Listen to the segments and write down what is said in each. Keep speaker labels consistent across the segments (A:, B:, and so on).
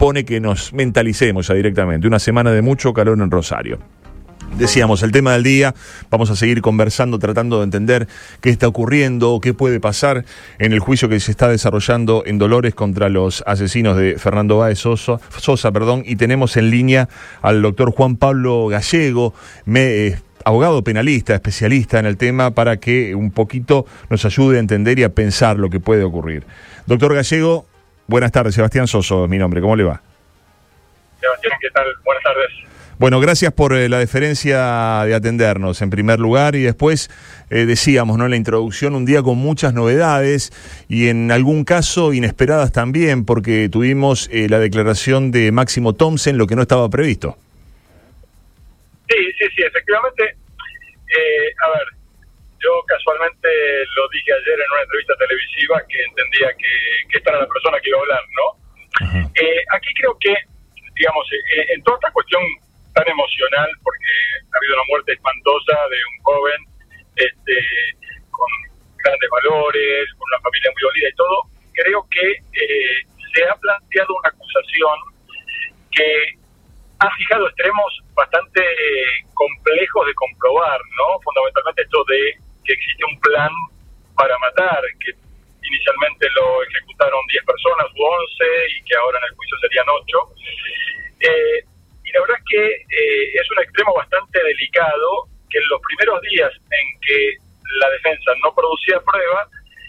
A: impone que nos mentalicemos ya directamente. Una semana de mucho calor en Rosario. Decíamos, el tema del día, vamos a seguir conversando, tratando de entender qué está ocurriendo, qué puede pasar en el juicio que se está desarrollando en Dolores contra los asesinos de Fernando Báez Sosa, y tenemos en línea al doctor Juan Pablo Gallego, abogado penalista, especialista en el tema, para que un poquito nos ayude a entender y a pensar lo que puede ocurrir. Doctor Gallego, buenas tardes. Sebastián Soso es mi nombre, ¿cómo le va?
B: Sebastián, ¿qué tal? Buenas tardes.
A: Bueno, gracias por la deferencia de atendernos en primer lugar, y después decíamos, ¿no?, en la introducción, un día con muchas novedades y en algún caso inesperadas también, porque tuvimos la declaración de Máximo Thompson, lo que no estaba previsto.
B: Sí, efectivamente. A ver, yo casualmente lo dije ayer en una entrevista televisiva que entendía que esta era la persona que iba a hablar, ¿no? Aquí creo que, digamos, en toda esta cuestión tan emocional, porque ha habido una muerte espantosa de un joven con grandes valores, con una familia muy dolida y todo, creo que se ha planteado una acusación que ha fijado extremos bastante complejos de comprobar, ¿no? Fundamentalmente esto de que existe un plan para matar, que inicialmente lo ejecutaron 10 personas u 11 y que ahora en el juicio serían 8. Y la verdad es que es un extremo bastante delicado, que en los primeros días en que la defensa no producía prueba,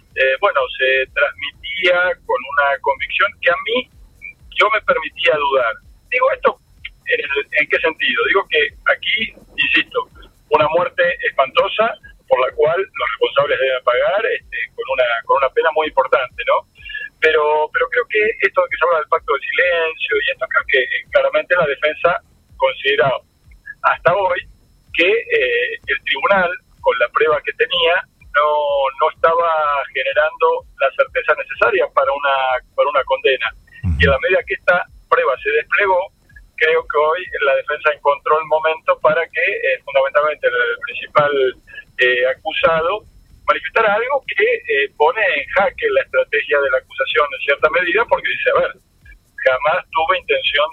B: se transmitía con una convicción que a mí yo me permitía dudar. Digo esto, ¿en qué sentido? Digo que aquí, insisto, una muerte espantosa por la cual los responsables deben pagar con una pena muy importante, ¿no? Pero creo que esto de que se habla del pacto de silencio y esto, creo que claramente la defensa considera hasta hoy que el tribunal, con la prueba que tenía, no estaba generando la certeza necesaria para una condena. Y a la medida que esta prueba se desplegó, creo que hoy la defensa encontró el momento para que fundamentalmente el principal acusado manifestara algo que pone en jaque la estrategia de la acusación en cierta medida, porque dice, a ver, jamás tuve intención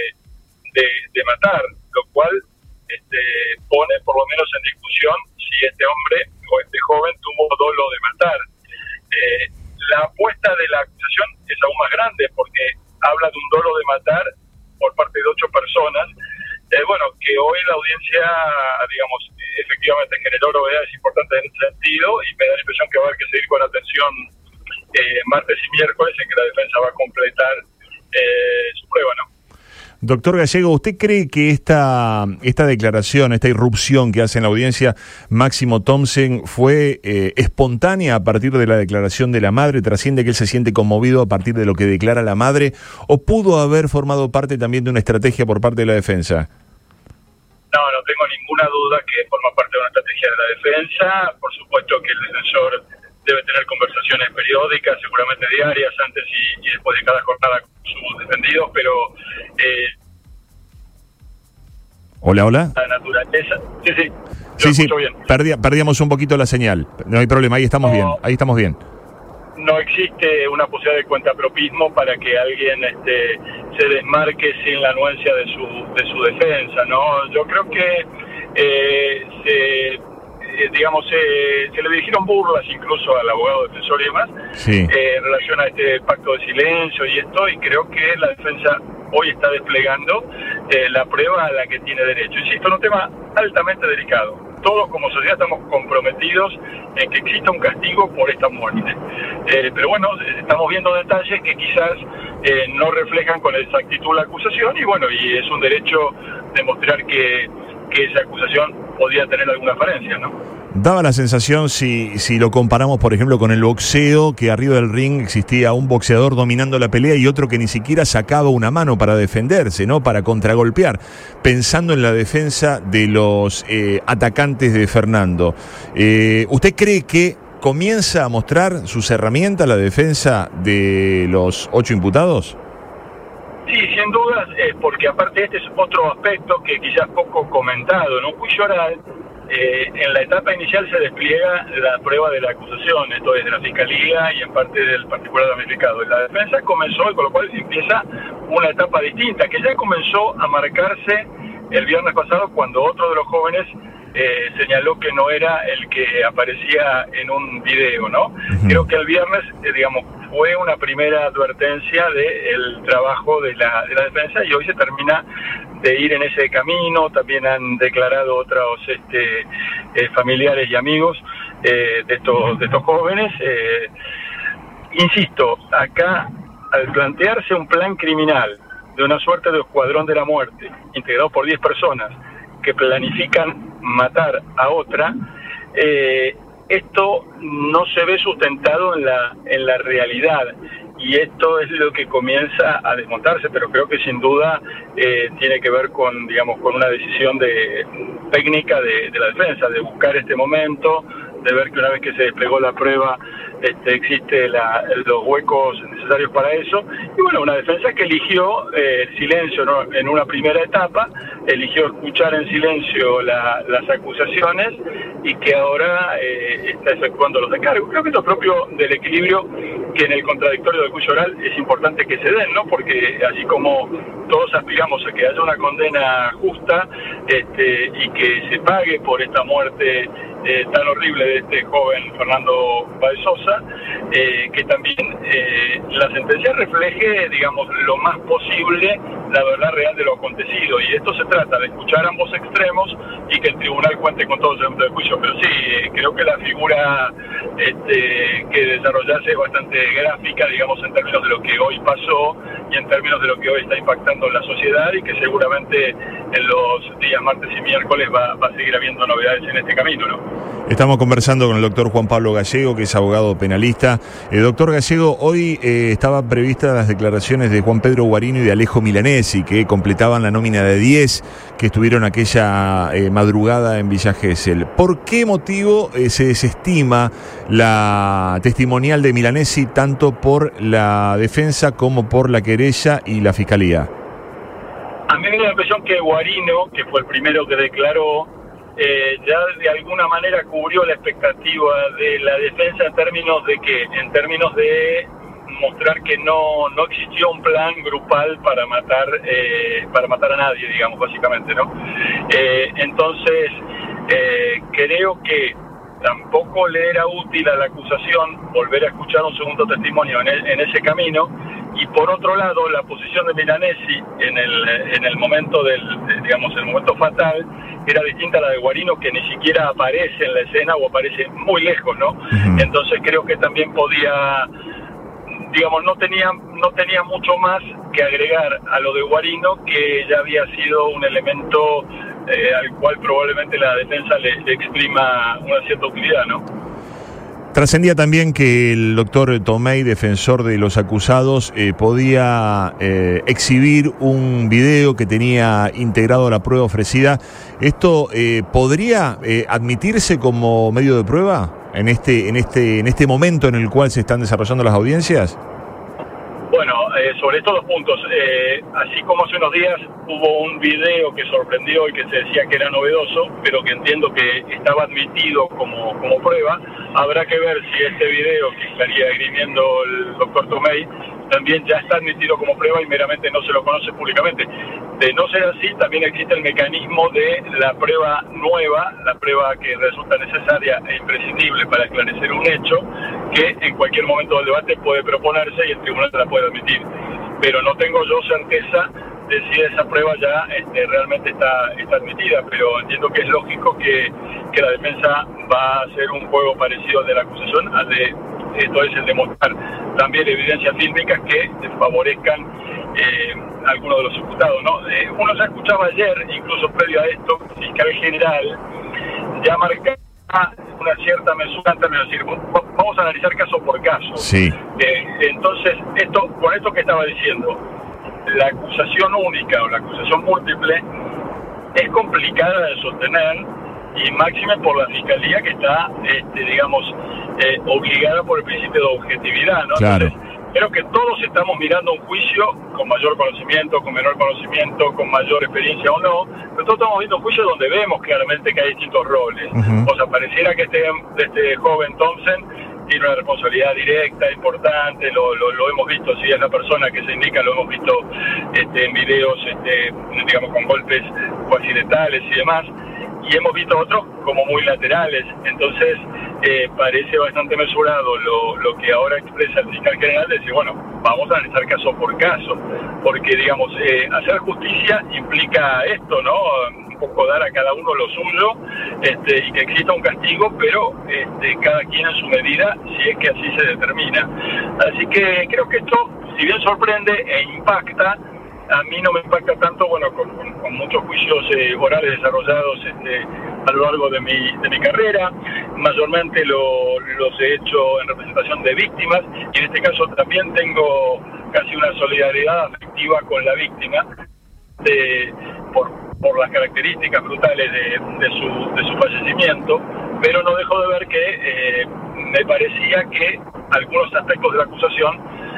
B: de matar, lo cual pone por lo menos en discusión si este hombre o este joven tuvo dolo de matar. La apuesta de la acusación es aún más grande, porque habla de un dolo de matar por parte de 8 personas, que hoy la audiencia, digamos, efectivamente generó novedades importantes en ese sentido, y me da la impresión que va a haber que seguir con atención martes y miércoles, en que la defensa va a completar su prueba, ¿no?
A: Doctor Gallego, ¿usted cree que esta declaración, esta irrupción que hace en la audiencia Máximo Thompson fue espontánea a partir de la declaración de la madre? ¿Trasciende que él se siente conmovido a partir de lo que declara la madre? ¿O pudo haber formado parte también de una estrategia por parte de la defensa?
B: No tengo ninguna duda que forma parte de una estrategia de la defensa. Por supuesto que el defensor debe tener conversaciones periódicas, seguramente diarias, antes y después de cada jornada con sus defendidos, pero
A: Hola.
B: La naturaleza.
A: Sí,
B: bien.
A: Perdíamos un poquito la señal. No hay problema, ahí estamos bien.
B: No existe una posibilidad de cuentapropismo para que alguien se desmarque sin la anuencia de su defensa, ¿no? Yo creo que se le dirigieron burlas incluso al abogado defensor y demás, en relación a este pacto de silencio y esto, y creo que la defensa hoy está desplegando la prueba a la que tiene derecho. Insisto, es un tema altamente delicado. Todos como sociedad estamos comprometidos en que exista un castigo por esta muerte. Pero bueno, estamos viendo detalles que quizás no reflejan con exactitud la acusación, y es un derecho demostrar que esa acusación podía tener alguna falencia, ¿no?
A: Daba la sensación, si lo comparamos, por ejemplo, con el boxeo, que arriba del ring existía un boxeador dominando la pelea y otro que ni siquiera sacaba una mano para defenderse, ¿no?, para contragolpear, pensando en la defensa de los atacantes de Fernando. ¿Usted cree que comienza a mostrar sus herramientas la defensa de los 8 imputados?
B: Sí, sin dudas, porque aparte este es otro aspecto que quizás poco comentado, ¿no? Un juicio oral en la etapa inicial se despliega la prueba de la acusación, esto es de la Fiscalía y en parte del particular damnificado. La defensa comenzó, y con lo cual empieza una etapa distinta, que ya comenzó a marcarse el viernes pasado cuando otro de los jóvenes señaló que no era el que aparecía en un video, ¿no? Uh-huh. Creo que el viernes, digamos, fue una primera advertencia del trabajo de la defensa, y hoy se termina de ir en ese camino. También han declarado otros familiares y amigos de estos jóvenes. Insisto, acá, al plantearse un plan criminal de una suerte de escuadrón de la muerte, integrado por 10 personas, que planifican matar a otra, esto no se ve sustentado en la realidad, y esto es lo que comienza a desmontarse, pero creo que sin duda tiene que ver con, digamos, con una decisión técnica de la defensa, de buscar este momento, de ver que una vez que se desplegó la prueba existe los huecos necesarios para eso, y bueno, una defensa que eligió el silencio, ¿no? En una primera etapa, eligió escuchar en silencio las acusaciones, y que ahora está efectuando los descargos. Creo que esto es propio del equilibrio que en el contradictorio del juicio oral es importante que se den, ¿no? Porque así como todos aspiramos a que haya una condena justa y que se pague por esta muerte tan horrible de este joven Fernando Báez Sosa, que también la sentencia refleje, digamos, lo más posible la verdad real de lo acontecido, y esto se trata de escuchar ambos extremos y que el tribunal cuente con todos los elementos del juicio. Pero sí, creo que la figura que desarrollase es bastante gráfica, digamos, en términos de lo que hoy pasó y en términos de lo que hoy está impactando en la sociedad, y que seguramente en los días martes y miércoles va a seguir habiendo novedades en este camino, ¿no?
A: Estamos conversando con el doctor Juan Pablo Gallego, que es abogado penalista. Doctor Gallego, hoy estaban previstas las declaraciones de Juan Pedro Guarino y de Alejo Milanesi, que completaban la nómina de 10 que estuvieron aquella madrugada en Villa Gesell. ¿Por qué motivo se desestima la testimonial de Milanesi tanto por la defensa como por la querella y la fiscalía?
B: A mí me da la impresión que Guarino, que fue el primero que declaró, ya de alguna manera cubrió la expectativa de la defensa en términos de mostrar que no existió un plan grupal para matar a nadie, digamos, básicamente, ¿no? Entonces creo que tampoco le era útil a la acusación volver a escuchar un segundo testimonio en ese camino. Y por otro lado, la posición de Milanesi en el momento el momento fatal era distinta a la de Guarino, que ni siquiera aparece en la escena o aparece muy lejos, ¿no? Uh-huh. Entonces creo que también podía, digamos, no tenía mucho más que agregar a lo de Guarino, que ya había sido un elemento al cual probablemente la defensa le exprima una cierta utilidad, ¿no?
A: Trascendía también que el doctor Tomei, defensor de los acusados, podía exhibir un video que tenía integrado a la prueba ofrecida. ¿Esto podría admitirse como medio de prueba en este momento en el cual se están desarrollando las audiencias?
B: Bueno, sobre estos dos puntos, así como hace unos días hubo un video que sorprendió y que se decía que era novedoso, pero que entiendo que estaba admitido como prueba, habrá que ver si este video que estaría esgrimiendo el doctor Tomei también ya está admitido como prueba y meramente no se lo conoce públicamente. De no ser así, también existe el mecanismo de la prueba nueva, la prueba que resulta necesaria e imprescindible para esclarecer un hecho, que en cualquier momento del debate puede proponerse y el tribunal la puede admitir. Pero no tengo yo certeza de si esa prueba ya realmente está admitida, pero entiendo que es lógico que la defensa va a hacer un juego parecido al de la acusación, esto es el de mostrar también evidencias fílmicas que favorezcan a algunos de los imputados, ¿no? Uno ya escuchaba ayer, incluso previo a esto, el fiscal general ya marcaba una cierta mesura en términos de decir, vamos a analizar caso por caso.
A: Sí.
B: Entonces, con esto que estaba diciendo, la acusación única o la acusación múltiple es complicada de sostener, y máxime por la fiscalía, que está, obligada por el principio de objetividad, ¿no?
A: Claro.
B: Entonces, creo que todos estamos mirando un juicio con mayor conocimiento, con menor conocimiento, con mayor experiencia o no, pero todos estamos viendo un juicio donde vemos claramente que hay distintos roles. O sea, pareciera que este joven Thompson tiene una responsabilidad directa, importante, lo hemos visto, si es la persona que se indica, lo hemos visto en videos, digamos, con golpes cuasi letales y demás, y hemos visto otros como muy laterales. Entonces parece bastante mesurado lo que ahora expresa el fiscal general, de decir, bueno, vamos a analizar caso por caso, porque, digamos, hacer justicia implica esto, ¿no? Un poco dar a cada uno lo suyo, y que exista un castigo, pero cada quien en su medida, si es que así se determina. Así que creo que esto, si bien sorprende e impacta, a mí no me impacta tanto, bueno, con muchos juicios orales desarrollados a lo largo de mi carrera. Mayormente los he hecho en representación de víctimas, y en este caso también tengo casi una solidaridad afectiva con la víctima, por las características brutales de su fallecimiento, pero no dejo de ver que me parecía que algunos aspectos de la acusación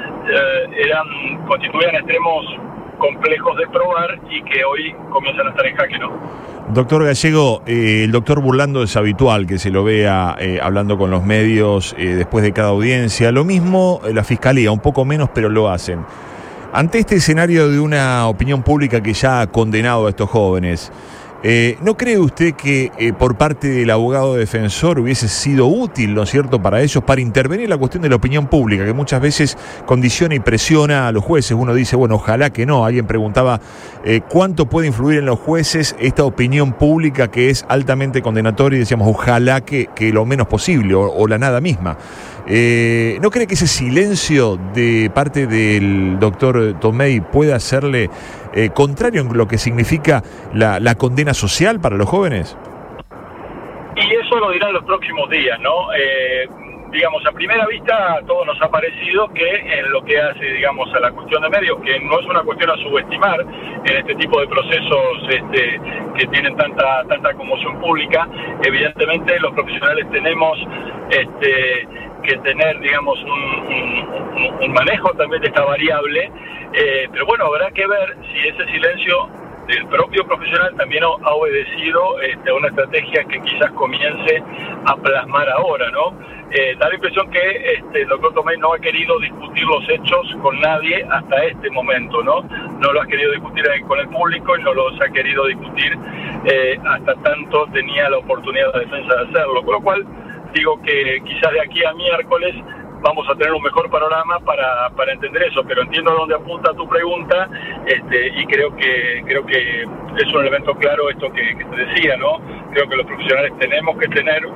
B: constituían extremos complejos de probar y que hoy comienzan a estar en jaque, ¿no?
A: Doctor Gallego, el doctor Burlando es habitual que se lo vea hablando con los medios después de cada audiencia. Lo mismo la Fiscalía, un poco menos, pero lo hacen. Ante este escenario de una opinión pública que ya ha condenado a estos jóvenes, ¿no cree usted que por parte del abogado defensor hubiese sido útil, ¿no es cierto?, para ellos, para intervenir en la cuestión de la opinión pública, que muchas veces condiciona y presiona a los jueces? Uno dice, bueno, ojalá que no. Alguien preguntaba cuánto puede influir en los jueces esta opinión pública que es altamente condenatoria, y decíamos, ojalá que lo menos posible, o la nada misma. ¿No cree que ese silencio de parte del doctor Tomei puede hacerle contrario en lo que significa la condena social para los jóvenes?
B: Y eso lo dirán los próximos días, ¿no? Digamos, a primera vista a todos nos ha parecido que en lo que hace, digamos, a la cuestión de medios, que no es una cuestión a subestimar en este tipo de procesos que tienen tanta conmoción pública, evidentemente los profesionales tenemos que tener, digamos, un manejo también de esta variable, pero bueno, habrá que ver si ese silencio del propio profesional también ha obedecido a una estrategia que quizás comience a plasmar ahora, ¿no? Da la impresión que el doctor Tomei no ha querido discutir los hechos con nadie hasta este momento, ¿no? No lo ha querido discutir con el público y no los ha querido discutir hasta tanto tenía la oportunidad de defensa de hacerlo, con lo cual digo que quizás de aquí a miércoles vamos a tener un mejor panorama para entender eso, pero entiendo a dónde apunta tu pregunta, y creo que es un elemento claro esto que te decía, ¿no? Creo que los profesionales tenemos que tener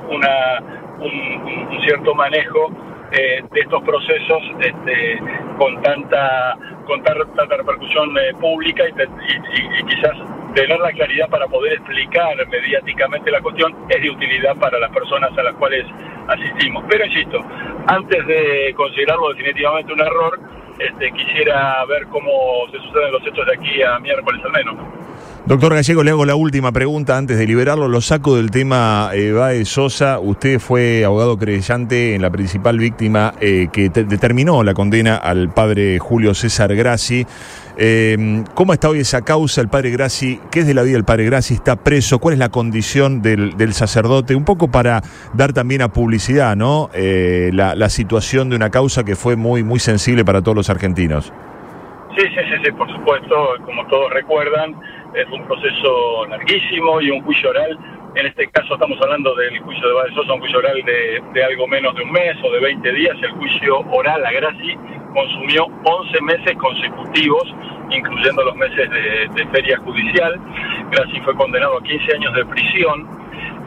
B: un cierto manejo de estos procesos con tanta repercusión pública, y quizás tener la claridad para poder explicar mediáticamente la cuestión es de utilidad para las personas a las cuales asistimos. Pero insisto, antes de considerarlo definitivamente un error, quisiera ver cómo se suceden los hechos de aquí a miércoles al menos.
A: Doctor Gallego, le hago la última pregunta antes de liberarlo. Lo saco del tema Baez Sosa. Usted fue abogado querellante en la principal víctima que determinó la condena al padre Julio César Grassi. ¿Cómo está hoy esa causa? El padre Grassi, ¿qué es de la vida del padre Grassi? ¿Está preso? ¿Cuál es la condición del sacerdote? Un poco para dar también a publicidad, ¿no? La situación de una causa que fue muy, muy sensible para todos los argentinos.
B: Sí, por supuesto. Como todos recuerdan, es un proceso larguísimo y un juicio oral. En este caso estamos hablando del juicio de Baez Sosa, un juicio oral de algo menos de un mes o de 20 días. El juicio oral a Grassi consumió 11 meses consecutivos, incluyendo los meses de feria judicial. Grassi fue condenado a 15 años de prisión,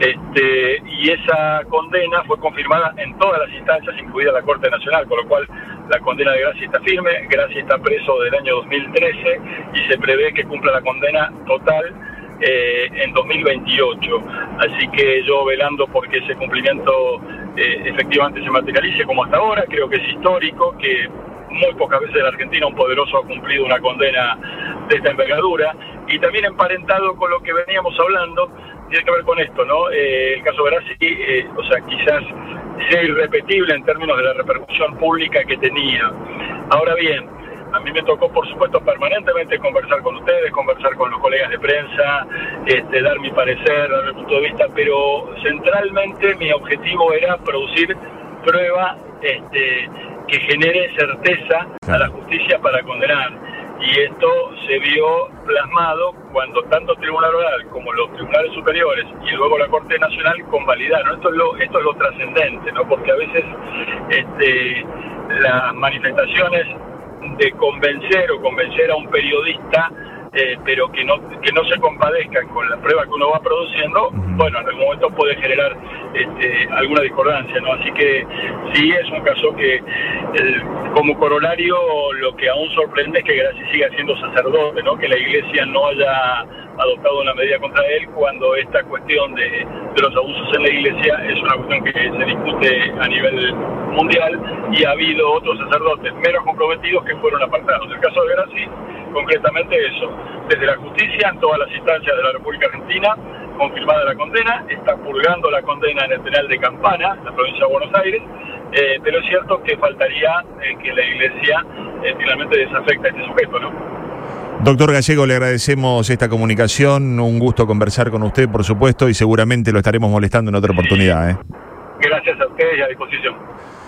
B: y esa condena fue confirmada en todas las instancias, incluida la Corte Nacional, con lo cual la condena de Grassi está firme. Grassi está preso del año 2013 y se prevé que cumpla la condena total en 2028. Así que yo velando porque ese cumplimiento efectivamente se materialice como hasta ahora. Creo que es histórico, que muy pocas veces en la Argentina un poderoso ha cumplido una condena de esta envergadura, y también emparentado con lo que veníamos hablando, tiene que ver con esto, ¿no? El caso Grassi, o sea, quizás sea irrepetible en términos de la repercusión pública que tenía. Ahora bien, a mí me tocó, por supuesto, permanentemente conversar con ustedes, conversar con los colegas de prensa, dar mi parecer, dar mi punto de vista, pero centralmente mi objetivo era producir prueba que genere certeza a la justicia para condenar. Y esto se vio plasmado cuando tanto el Tribunal Oral como los tribunales superiores y luego la Corte Nacional convalidaron. Esto es lo trascendente, ¿no? Porque a veces las manifestaciones de convencer a un periodista, pero que no se compadezcan con la prueba que uno va produciendo, bueno, en algún momento puede generar alguna discordancia, ¿no? Así que sí, es un caso que como corolario lo que aún sorprende es que Graci siga siendo sacerdote, ¿no? Que la Iglesia no haya adoptado una medida contra él cuando esta cuestión de los abusos en la Iglesia es una cuestión que se discute a nivel mundial y ha habido otros sacerdotes menos comprometidos que fueron apartados. El caso de Graci, concretamente eso, desde la justicia en todas las instancias de la República Argentina, confirmada la condena, está purgando la condena en el penal de Campana, en la provincia de Buenos Aires, pero es cierto que faltaría que la Iglesia finalmente desafecte a este sujeto, ¿no?
A: Doctor Gallego, le agradecemos esta comunicación, un gusto conversar con usted, por supuesto, y seguramente lo estaremos molestando en otra oportunidad.
B: Gracias a ustedes y a disposición.